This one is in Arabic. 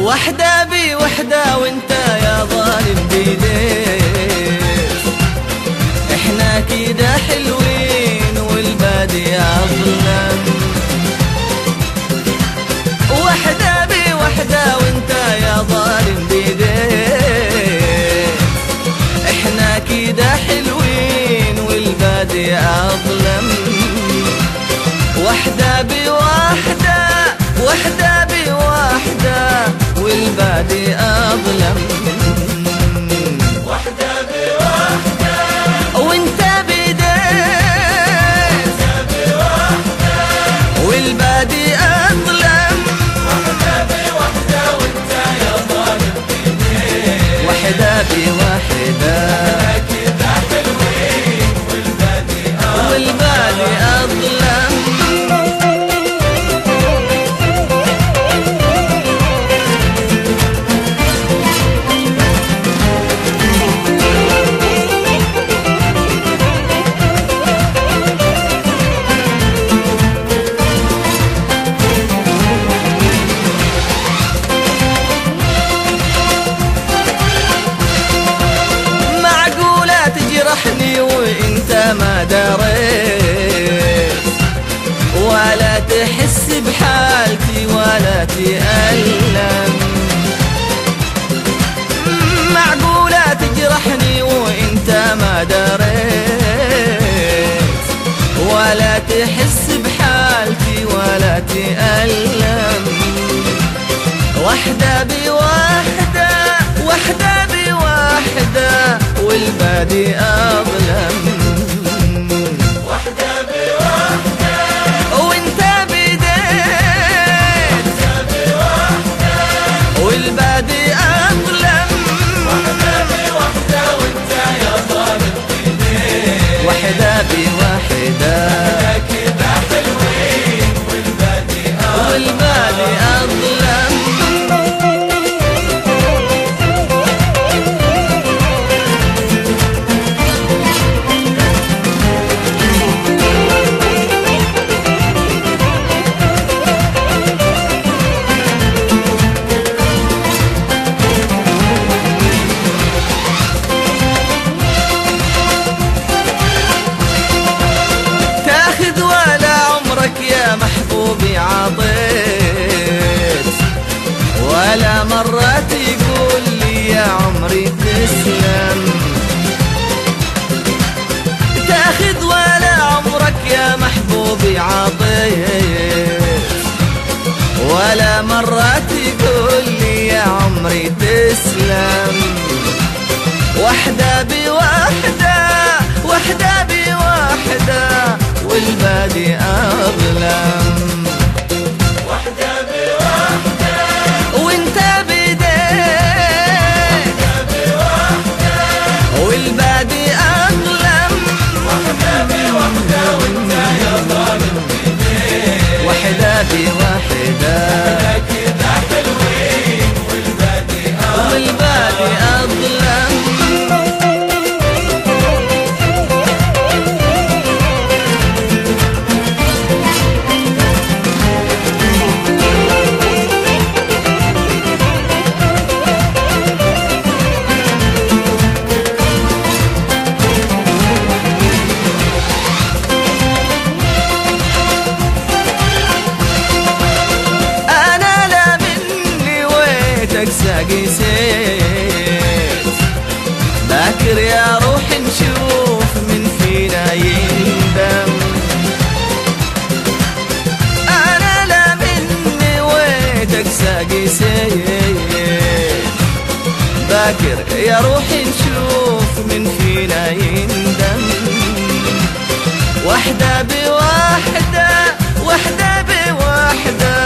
وحدة بوحدة وانت يا ظالم بيديك، احنا كده حلوين والبادي اظلم. وحدة بوحدة وانت يا ظالم بيديك، احنا كده حلوين والبادي اظلم. وحدة بوحدة، وحدة بوحدة والبادي أظلم. وحدة بوحدة وانت بديت، والبادي أظلم. وحدة بوحدة وانت يا ظالم بيديك، وحدة بوحدة كده حلوين والبادي والبادي أظلم. وانت ما دريت ولا تحس بحالتي ولا تألم. معقولة تجرحني وانت ما دريت ولا تحس بحالتي ولا تألم. وحدة بوحدة، وحدة بوحدة والبادي أظلم. وحدة بوحدة وانت بديت، والبادي أظلم. وحدة بوحدة وانت يا ظالم بيديك، وحدة بوحدة كده حلوين والبادي والبادي أظلم. يا محبوبي عطيت ولا مرة تقول لي يا عمري تسلم. تاخذ ولا عمرك يا محبوبي عطيت ولا مرة تقول لي يا عمري تسلم. وحدة بوحدة، وحدة بوحدة والبادي أظلم. وحدة بوحدة وانت بديت، والبادي أظلم. وحدة بوحدة وانت يا ظالم بيديك، وحدة بوحدة كده حلوين والبادي أظلم. ساقي سيت باكر يا روح نشوف من فينا يندم. أنا لا مني ويتك ساقي سيت باكر يا روح نشوف من فينا يندم. وحدة بوحدة، وحدة بوحدة